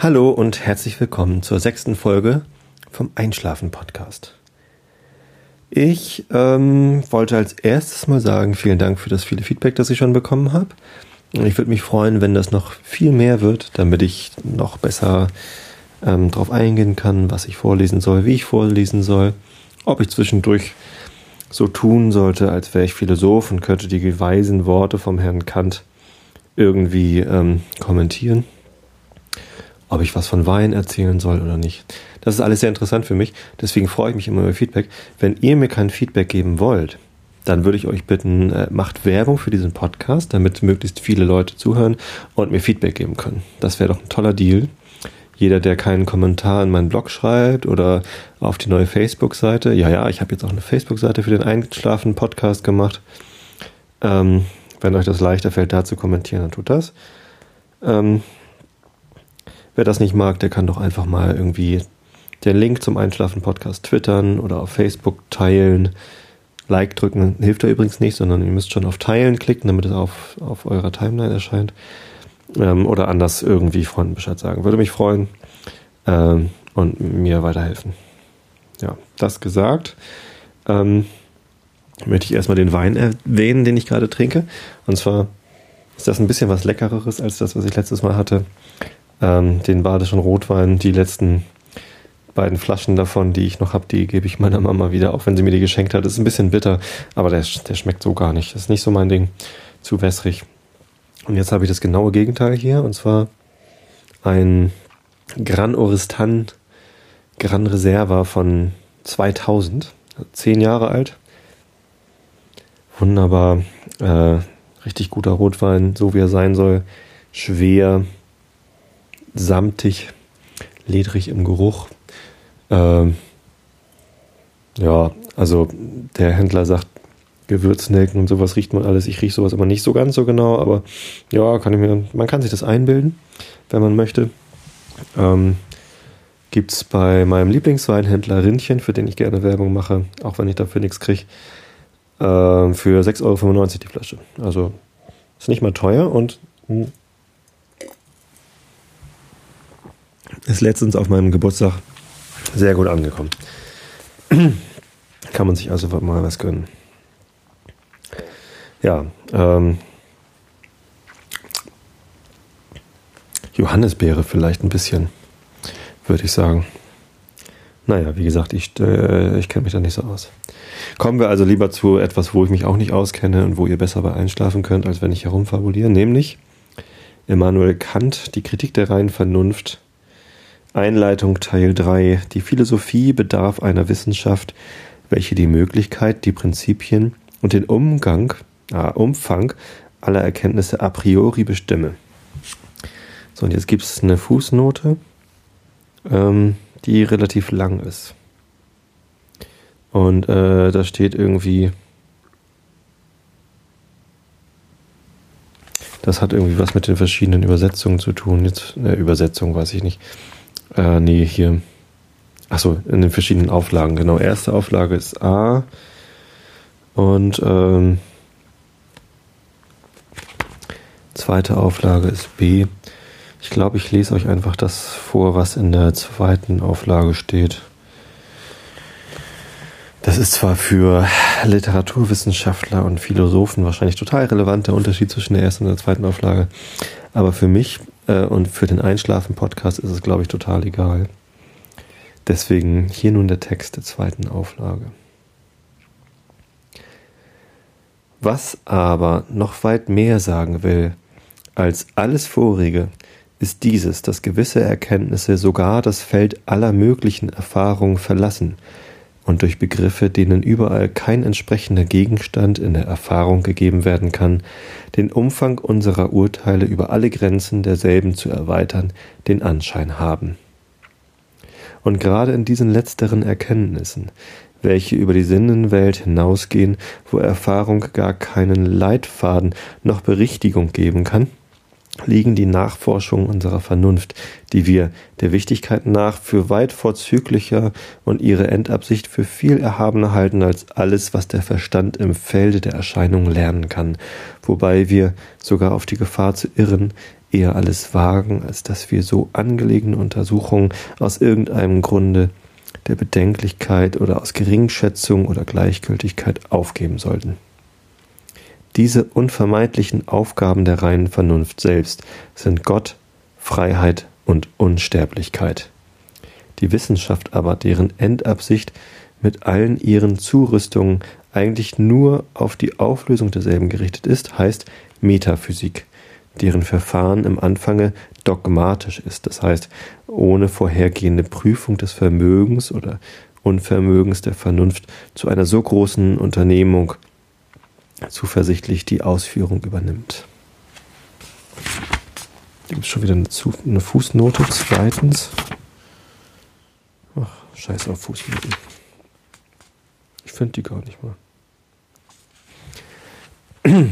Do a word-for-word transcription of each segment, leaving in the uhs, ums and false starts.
Hallo und herzlich willkommen zur sechsten Folge vom Einschlafen-Podcast. Ich ähm, wollte als erstes mal sagen, vielen Dank für das viele Feedback, das ich schon bekommen habe. Und ich würde mich freuen, wenn das noch viel mehr wird, damit ich noch besser ähm, darauf eingehen kann, was ich vorlesen soll, wie ich vorlesen soll, ob ich zwischendurch so tun sollte, als wäre ich Philosoph und könnte die weisen Worte vom Herrn Kant irgendwie ähm, kommentieren. Ob ich was von Wein erzählen soll oder nicht. Das ist alles sehr interessant für mich, deswegen freue ich mich immer über Feedback. Wenn ihr mir kein Feedback geben wollt, dann würde ich euch bitten, äh, macht Werbung für diesen Podcast, damit möglichst viele Leute zuhören und mir Feedback geben können. Das wäre doch ein toller Deal. Jeder, der keinen Kommentar in meinen Blog schreibt oder auf die neue Facebook-Seite. Ja, ja, ich habe jetzt auch eine Facebook-Seite für den Einschlafen-Podcast gemacht. Ähm, wenn euch das leichter fällt, da zu kommentieren, dann tut das. Ähm, Wer das nicht mag, der kann doch einfach mal irgendwie den Link zum Einschlafen-Podcast twittern oder auf Facebook teilen. Like drücken hilft da übrigens nicht, sondern ihr müsst schon auf Teilen klicken, damit es auf, auf eurer Timeline erscheint. Ähm, oder anders irgendwie Freunden Bescheid sagen. Würde mich freuen ähm, und mir weiterhelfen. Ja, das gesagt, ähm, möchte ich erstmal den Wein erwähnen, den ich gerade trinke. Und zwar ist das ein bisschen was Leckereres als das, was ich letztes Mal hatte. Ähm, den badischen Rotwein, die letzten beiden Flaschen davon, die ich noch habe, die gebe ich meiner Mama wieder, auch wenn sie mir die geschenkt hat. Das ist ein bisschen bitter, aber der, der schmeckt so gar nicht. Das ist nicht so mein Ding, zu wässrig. Und jetzt habe ich das genaue Gegenteil hier, und zwar ein Gran Oristan Gran Reserva von zweitausend, zehn Jahre alt. Wunderbar, äh, richtig guter Rotwein, so wie er sein soll, schwer, samtig, ledrig im Geruch. Ähm, ja, also der Händler sagt, Gewürznelken und sowas riecht man alles. Ich rieche sowas immer nicht so ganz so genau, aber ja, kann ich mir, man kann sich das einbilden, wenn man möchte. Ähm, gibt es bei meinem Lieblingsweinhändler Rindchen, für den ich gerne Werbung mache, auch wenn ich dafür nichts kriege, äh, für sechs Euro fünfundneunzig die Flasche. Also ist nicht mal teuer und mh, ist letztens auf meinem Geburtstag sehr gut angekommen. Kann man sich also mal was gönnen. Ja, ähm, Johannisbeere vielleicht ein bisschen, würde ich sagen. Naja, wie gesagt, ich, äh, ich kenne mich da nicht so aus. Kommen wir also lieber zu etwas, wo ich mich auch nicht auskenne und wo ihr besser bei einschlafen könnt, als wenn ich herumfabuliere, nämlich Immanuel Kant, die Kritik der reinen Vernunft, Einleitung Teil drei. Die Philosophie bedarf einer Wissenschaft, welche die Möglichkeit, die Prinzipien und den Umgang, äh, Umfang aller Erkenntnisse a priori bestimme. So, und jetzt gibt es eine Fußnote, ähm, die relativ lang ist. Und äh, da steht irgendwie, das hat irgendwie was mit den verschiedenen Übersetzungen zu tun. Jetzt, äh, Übersetzung weiß ich nicht. Äh, nee, hier. Achso, in den verschiedenen Auflagen, genau. Erste Auflage ist A und ähm, zweite Auflage ist B. Ich glaube, ich lese euch einfach das vor, was in der zweiten Auflage steht. Das ist zwar für Literaturwissenschaftler und Philosophen wahrscheinlich total relevant, der Unterschied zwischen der ersten und der zweiten Auflage, aber für mich äh, und für den Einschlafen-Podcast ist es, glaube ich, total egal. Deswegen hier nun der Text der zweiten Auflage. Was aber noch weit mehr sagen will als alles Vorige, ist dieses, dass gewisse Erkenntnisse sogar das Feld aller möglichen Erfahrungen verlassen und durch Begriffe, denen überall kein entsprechender Gegenstand in der Erfahrung gegeben werden kann, den Umfang unserer Urteile über alle Grenzen derselben zu erweitern, den Anschein haben. Und gerade in diesen letzteren Erkenntnissen, welche über die Sinnenwelt hinausgehen, wo Erfahrung gar keinen Leitfaden noch Berichtigung geben kann, liegen die Nachforschungen unserer Vernunft, die wir der Wichtigkeit nach für weit vorzüglicher und ihre Endabsicht für viel erhabener halten als alles, was der Verstand im Felde der Erscheinungen lernen kann, wobei wir sogar auf die Gefahr zu irren, eher alles wagen, als dass wir so angelegene Untersuchungen aus irgendeinem Grunde der Bedenklichkeit oder aus Geringschätzung oder Gleichgültigkeit aufgeben sollten. Diese unvermeidlichen Aufgaben der reinen Vernunft selbst sind Gott, Freiheit und Unsterblichkeit. Die Wissenschaft aber, deren Endabsicht mit allen ihren Zurüstungen eigentlich nur auf die Auflösung derselben gerichtet ist, heißt Metaphysik, deren Verfahren im Anfange dogmatisch ist, das heißt ohne vorhergehende Prüfung des Vermögens oder Unvermögens der Vernunft zu einer so großen Unternehmung zuversichtlich die Ausführung übernimmt. Da gibt es schon wieder eine, Zu- eine Fußnote. Zweitens. Ach, scheiß auf Fußnoten. Ich finde die gar nicht mal.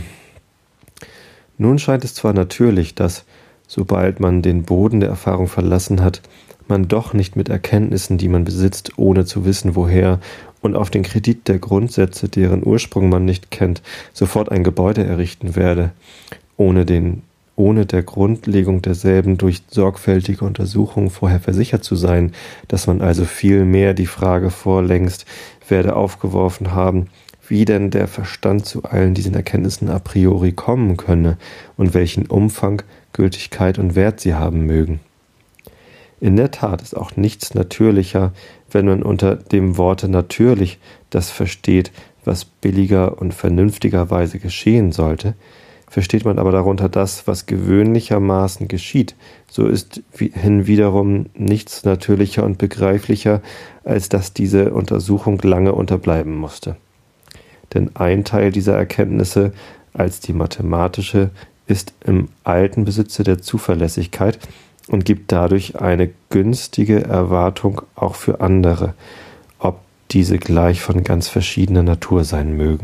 Nun scheint es zwar natürlich, dass, sobald man den Boden der Erfahrung verlassen hat, man doch nicht mit Erkenntnissen, die man besitzt, ohne zu wissen, woher, und auf den Kredit der Grundsätze, deren Ursprung man nicht kennt, sofort ein Gebäude errichten werde, ohne, den, ohne der Grundlegung derselben durch sorgfältige Untersuchungen vorher versichert zu sein, dass man also vielmehr die Frage vorlängst werde aufgeworfen haben, wie denn der Verstand zu allen diesen Erkenntnissen a priori kommen könne und welchen Umfang, Gültigkeit und Wert sie haben mögen. In der Tat ist auch nichts natürlicher, wenn man unter dem Worte natürlich das versteht, was billiger und vernünftigerweise geschehen sollte. Versteht man aber darunter das, was gewöhnlichermaßen geschieht, so ist hin wiederum nichts natürlicher und begreiflicher, als dass diese Untersuchung lange unterbleiben musste. Denn ein Teil dieser Erkenntnisse, als die mathematische, ist im alten Besitze der Zuverlässigkeit und gibt dadurch eine günstige Erwartung auch für andere, ob diese gleich von ganz verschiedener Natur sein mögen.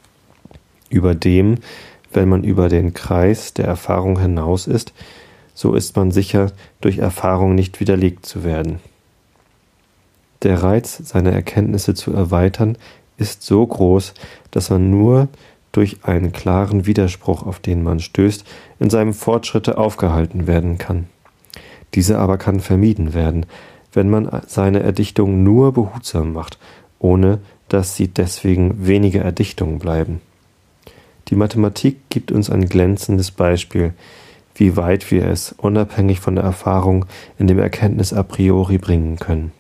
Überdem, wenn man über den Kreis der Erfahrung hinaus ist, so ist man sicher, durch Erfahrung nicht widerlegt zu werden. Der Reiz, seine Erkenntnisse zu erweitern, ist so groß, dass man nur durch einen klaren Widerspruch, auf den man stößt, in seinem Fortschritte aufgehalten werden kann. Diese aber kann vermieden werden, wenn man seine Erdichtung nur behutsam macht, ohne dass sie deswegen weniger Erdichtungen bleiben. Die Mathematik gibt uns ein glänzendes Beispiel, wie weit wir es, unabhängig von der Erfahrung, in dem Erkenntnis a priori bringen können.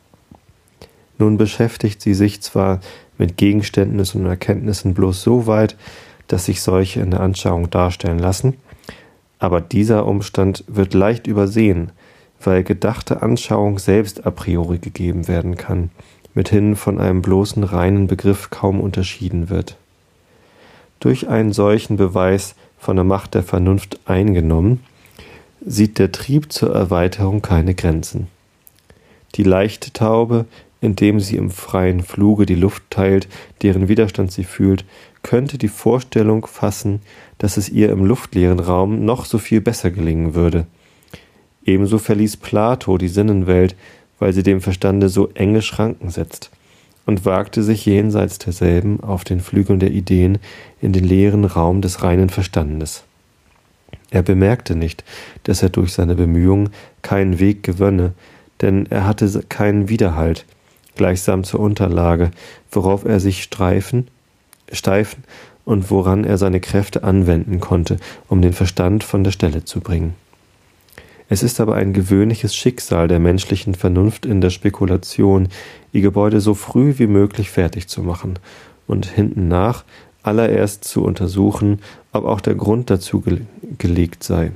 Nun beschäftigt sie sich zwar mit Gegenständen und Erkenntnissen bloß so weit, dass sich solche in der Anschauung darstellen lassen, aber dieser Umstand wird leicht übersehen, weil gedachte Anschauung selbst a priori gegeben werden kann, mithin von einem bloßen reinen Begriff kaum unterschieden wird. Durch einen solchen Beweis von der Macht der Vernunft eingenommen, sieht der Trieb zur Erweiterung keine Grenzen. Die leichte Taube, indem sie im freien Fluge die Luft teilt, deren Widerstand sie fühlt, könnte die Vorstellung fassen, dass es ihr im luftleeren Raum noch so viel besser gelingen würde. Ebenso verließ Plato die Sinnenwelt, weil sie dem Verstande so enge Schranken setzt, und wagte sich jenseits derselben auf den Flügeln der Ideen in den leeren Raum des reinen Verstandes. Er bemerkte nicht, dass er durch seine Bemühungen keinen Weg gewönne, denn er hatte keinen Widerhalt, gleichsam zur Unterlage, worauf er sich streifen, steifen und woran er seine Kräfte anwenden konnte, um den Verstand von der Stelle zu bringen. Es ist aber ein gewöhnliches Schicksal der menschlichen Vernunft in der Spekulation, ihr Gebäude so früh wie möglich fertig zu machen und hintennach allererst zu untersuchen, ob auch der Grund dazu ge- gelegt sei.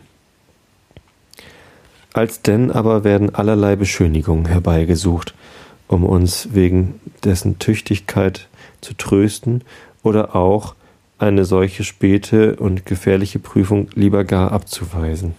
Alsdenn aber werden allerlei Beschönigungen herbeigesucht, um uns wegen dessen Tüchtigkeit zu trösten oder auch eine solche späte und gefährliche Prüfung lieber gar abzuweisen.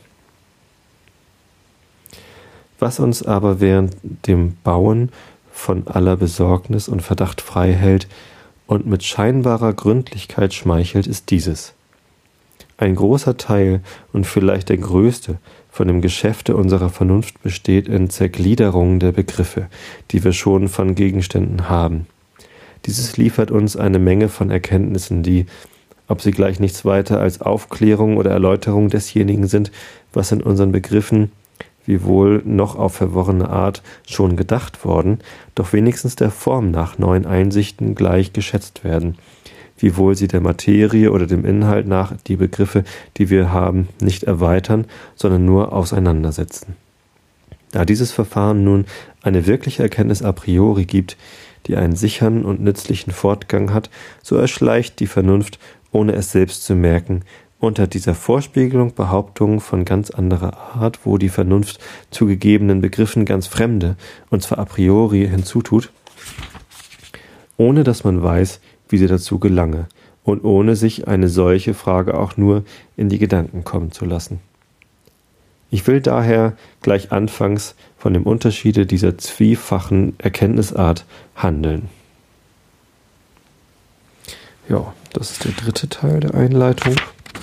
Was uns aber während dem Bauen von aller Besorgnis und Verdacht frei hält und mit scheinbarer Gründlichkeit schmeichelt, ist dieses: Ein großer Teil und vielleicht der größte von dem Geschäfte unserer Vernunft besteht in Zergliederung der Begriffe, die wir schon von Gegenständen haben. Dieses liefert uns eine Menge von Erkenntnissen, die, ob sie gleich nichts weiter als Aufklärung oder Erläuterung desjenigen sind, was in unseren Begriffen, wiewohl noch auf verworrene Art schon gedacht worden, doch wenigstens der Form nach neuen Einsichten gleich geschätzt werden, wiewohl sie der Materie oder dem Inhalt nach die Begriffe, die wir haben, nicht erweitern, sondern nur auseinandersetzen. Da dieses Verfahren nun eine wirkliche Erkenntnis a priori gibt, die einen sicheren und nützlichen Fortgang hat, so erschleicht die Vernunft, ohne es selbst zu merken, unter dieser Vorspiegelung Behauptungen von ganz anderer Art, wo die Vernunft zu gegebenen Begriffen ganz fremde, und zwar a priori, hinzutut, ohne dass man weiß, wie sie dazu gelange, und ohne sich eine solche Frage auch nur in die Gedanken kommen zu lassen. Ich will daher gleich anfangs von dem Unterschiede dieser zwiefachen Erkenntnisart handeln. Ja, das ist der dritte Teil der Einleitung.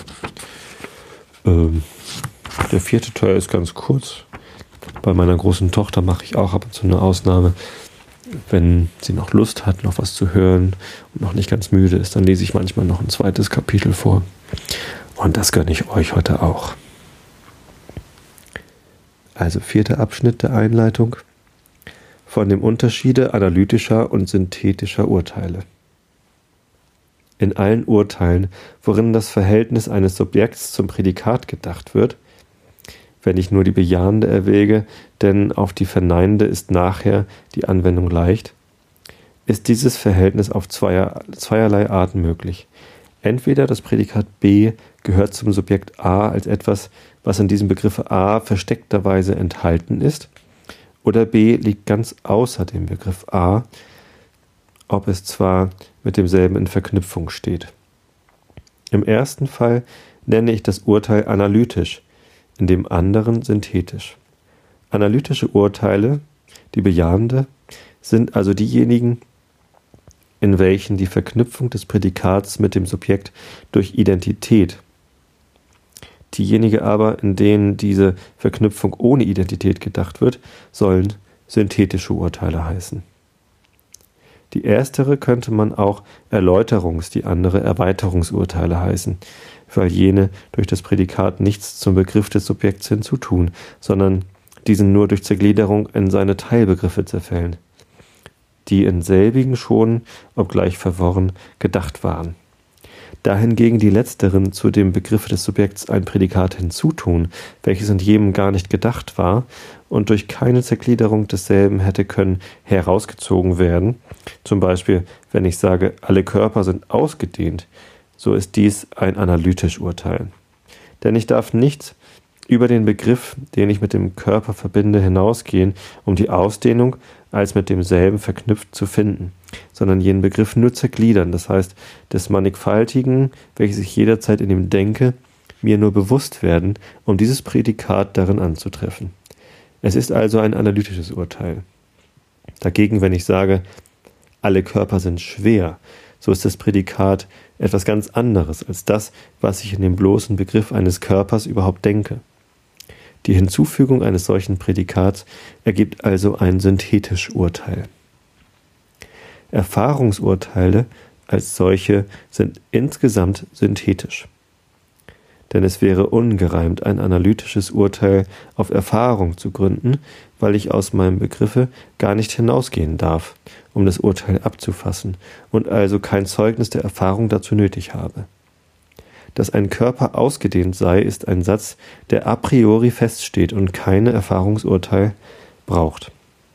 Ähm, der vierte Teil ist ganz kurz. Bei meiner großen Tochter mache ich auch ab und zu eine Ausnahme. Wenn sie noch Lust hat, noch was zu hören und noch nicht ganz müde ist, dann lese ich manchmal noch ein zweites Kapitel vor. Und das gönne ich euch heute auch. Also vierter Abschnitt der Einleitung. Von dem Unterschiede analytischer und synthetischer Urteile. In allen Urteilen, worin das Verhältnis eines Subjekts zum Prädikat gedacht wird, wenn ich nur die bejahende erwäge, denn auf die verneinende ist nachher die Anwendung leicht, ist dieses Verhältnis auf zweier, zweierlei Arten möglich. Entweder das Prädikat B gehört zum Subjekt A als etwas, was in diesem Begriffe A versteckterweise enthalten ist, oder B liegt ganz außer dem Begriff A, ob es zwar mit demselben in Verknüpfung steht. Im ersten Fall nenne ich das Urteil analytisch, in dem anderen synthetisch. Analytische Urteile, die bejahende, sind also diejenigen, in welchen die Verknüpfung des Prädikats mit dem Subjekt durch Identität, diejenige aber, in denen diese Verknüpfung ohne Identität gedacht wird, sollen synthetische Urteile heißen. Die erstere könnte man auch Erläuterungs-, die andere Erweiterungsurteile heißen, weil jene durch das Prädikat nichts zum Begriff des Subjekts hinzutun, sondern diesen nur durch Zergliederung in seine Teilbegriffe zerfällen, die in selbigen schon, obgleich verworren, gedacht waren. Da hingegen die letzteren zu dem Begriff des Subjekts ein Prädikat hinzutun, welches in jedem gar nicht gedacht war und durch keine Zergliederung desselben hätte können herausgezogen werden, zum Beispiel, wenn ich sage, alle Körper sind ausgedehnt, so ist dies ein analytisch Urteil. Denn ich darf nicht über den Begriff, den ich mit dem Körper verbinde, hinausgehen, um die Ausdehnung als mit demselben verknüpft zu finden, sondern jenen Begriff nur zergliedern, das heißt, des Mannigfaltigen, welches ich jederzeit in ihm denke, mir nur bewusst werden, um dieses Prädikat darin anzutreffen. Es ist also ein analytisches Urteil. Dagegen, wenn ich sage, alle Körper sind schwer, so ist das Prädikat etwas ganz anderes als das, was ich in dem bloßen Begriff eines Körpers überhaupt denke. Die Hinzufügung eines solchen Prädikats ergibt also ein synthetisch Urteil. Erfahrungsurteile als solche sind insgesamt synthetisch. Denn es wäre ungereimt, ein analytisches Urteil auf Erfahrung zu gründen, weil ich aus meinem Begriffe gar nicht hinausgehen darf, um das Urteil abzufassen und also kein Zeugnis der Erfahrung dazu nötig habe. Dass ein Körper ausgedehnt sei, ist ein Satz, der a priori feststeht und keine Erfahrungsurteil braucht.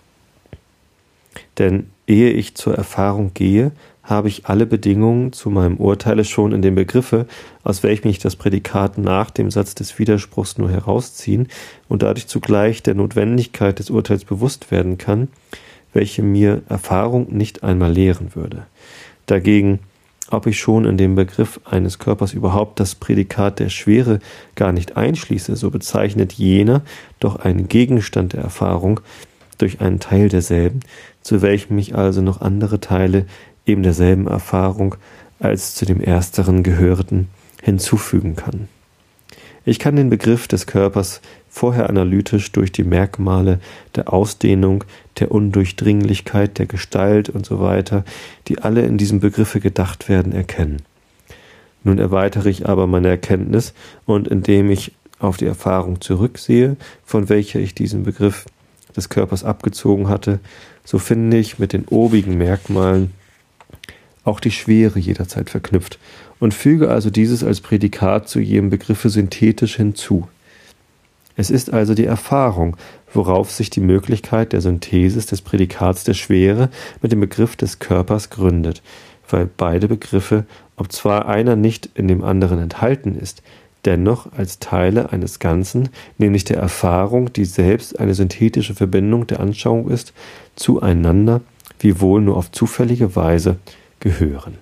Denn ehe ich zur Erfahrung gehe, habe ich alle Bedingungen zu meinem Urteile schon in dem Begriffe, aus welchem ich das Prädikat nach dem Satz des Widerspruchs nur herausziehen und dadurch zugleich der Notwendigkeit des Urteils bewusst werden kann, welche mir Erfahrung nicht einmal lehren würde. Dagegen, ob ich schon in dem Begriff eines Körpers überhaupt das Prädikat der Schwere gar nicht einschließe, so bezeichnet jener doch einen Gegenstand der Erfahrung durch einen Teil derselben, zu welchem ich also noch andere Teile eben derselben Erfahrung als zu dem ersteren gehörten hinzufügen kann. Ich kann den Begriff des Körpers vorher analytisch durch die Merkmale der Ausdehnung, der Undurchdringlichkeit, der Gestalt und so weiter, die alle in diesem Begriffe gedacht werden, erkennen. Nun erweitere ich aber meine Erkenntnis und indem ich auf die Erfahrung zurücksehe, von welcher ich diesen Begriff des Körpers abgezogen hatte, so finde ich mit den obigen Merkmalen auch die Schwere jederzeit verknüpft und füge also dieses als Prädikat zu jedem Begriffe synthetisch hinzu. Es ist also die Erfahrung, worauf sich die Möglichkeit der Synthesis des Prädikats der Schwere mit dem Begriff des Körpers gründet, weil beide Begriffe, ob zwar einer nicht in dem anderen enthalten ist, dennoch als Teile eines Ganzen, nämlich der Erfahrung, die selbst eine synthetische Verbindung der Anschauung ist, zueinander, wiewohl nur auf zufällige Weise, gehören.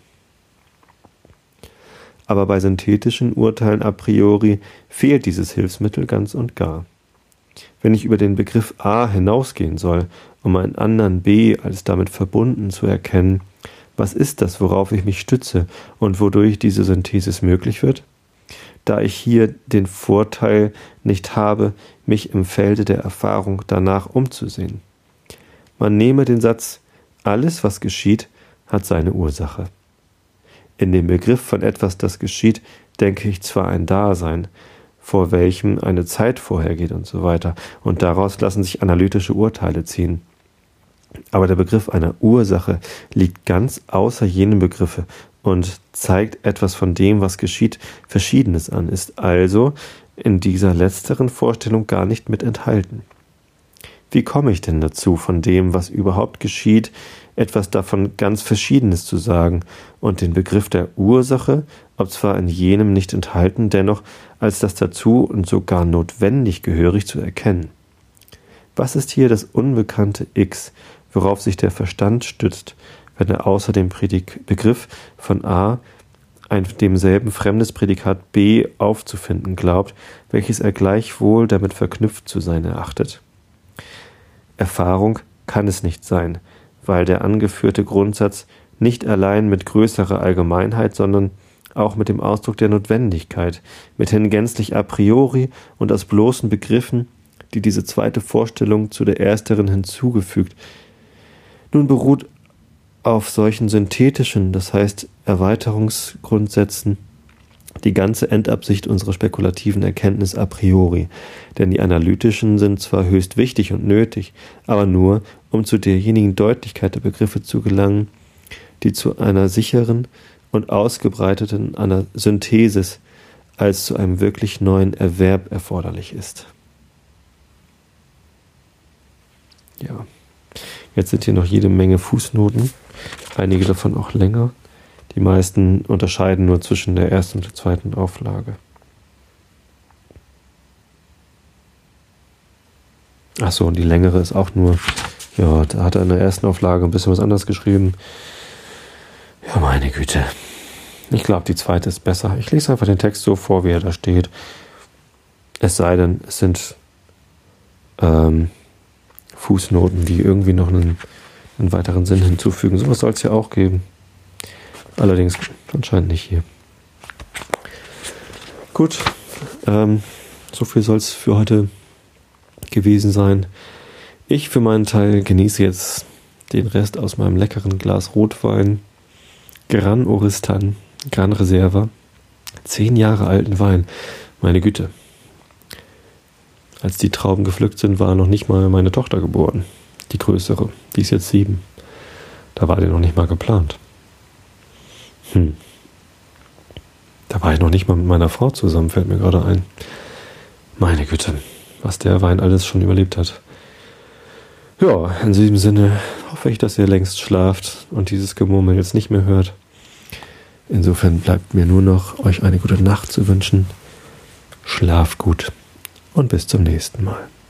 Aber bei synthetischen Urteilen a priori fehlt dieses Hilfsmittel ganz und gar. Wenn ich über den Begriff A hinausgehen soll, um einen anderen B als damit verbunden zu erkennen, was ist das, worauf ich mich stütze und wodurch diese Synthesis möglich wird? Da ich hier den Vorteil nicht habe, mich im Felde der Erfahrung danach umzusehen. Man nehme den Satz, alles, was geschieht, hat seine Ursache. In dem Begriff von etwas, das geschieht, denke ich zwar ein Dasein, vor welchem eine Zeit vorhergeht und so weiter, und daraus lassen sich analytische Urteile ziehen. Aber der Begriff einer Ursache liegt ganz außer jenem Begriffe und zeigt etwas von dem, was geschieht, Verschiedenes an, ist also in dieser letzteren Vorstellung gar nicht mit enthalten. Wie komme ich denn dazu, von dem, was überhaupt geschieht, etwas davon ganz Verschiedenes zu sagen und den Begriff der Ursache, ob zwar in jenem nicht enthalten, dennoch als das dazu und sogar notwendig gehörig zu erkennen? Was ist hier das unbekannte X, worauf sich der Verstand stützt, wenn er außer dem Prädik- Begriff von A ein demselben fremdes Prädikat B aufzufinden glaubt, welches er gleichwohl damit verknüpft zu sein erachtet? Erfahrung kann es nicht sein, weil der angeführte Grundsatz nicht allein mit größerer Allgemeinheit, sondern auch mit dem Ausdruck der Notwendigkeit, mithin gänzlich a priori und aus bloßen Begriffen, die diese zweite Vorstellung zu der ersteren hinzugefügt, nun beruht auf solchen synthetischen, das heißt Erweiterungsgrundsätzen, die ganze Endabsicht unserer spekulativen Erkenntnis a priori, denn die analytischen sind zwar höchst wichtig und nötig, aber nur, um zu derjenigen Deutlichkeit der Begriffe zu gelangen, die zu einer sicheren und ausgebreiteten einer Synthesis als zu einem wirklich neuen Erwerb erforderlich ist. Ja, jetzt sind hier noch jede Menge Fußnoten, einige davon auch länger. Die meisten unterscheiden nur zwischen der ersten und der zweiten Auflage. Achso, und die längere ist auch nur, ja, da hat er in der ersten Auflage ein bisschen was anderes geschrieben. Ja, meine Güte. Ich glaube, die zweite ist besser. Ich lese einfach den Text so vor, wie er da steht. Es sei denn, es sind ähm, Fußnoten, die irgendwie noch einen, einen weiteren Sinn hinzufügen. Sowas soll es ja auch geben. Allerdings anscheinend nicht hier. Gut, ähm, so viel soll es für heute gewesen sein. Ich für meinen Teil genieße jetzt den Rest aus meinem leckeren Glas Rotwein. Gran Oristan, Gran Reserva. Zehn Jahre alten Wein. Meine Güte. Als die Trauben gepflückt sind, war noch nicht mal meine Tochter geboren. Die größere. Die ist jetzt sieben. Da war die noch nicht mal geplant. Hm. Da war ich noch nicht mal mit meiner Frau zusammen, fällt mir gerade ein. Meine Güte, was der Wein alles schon überlebt hat. Ja, in diesem Sinne hoffe ich, dass ihr längst schlaft und dieses Gemurmel jetzt nicht mehr hört. Insofern bleibt mir nur noch, euch eine gute Nacht zu wünschen. Schlaft gut und bis zum nächsten Mal.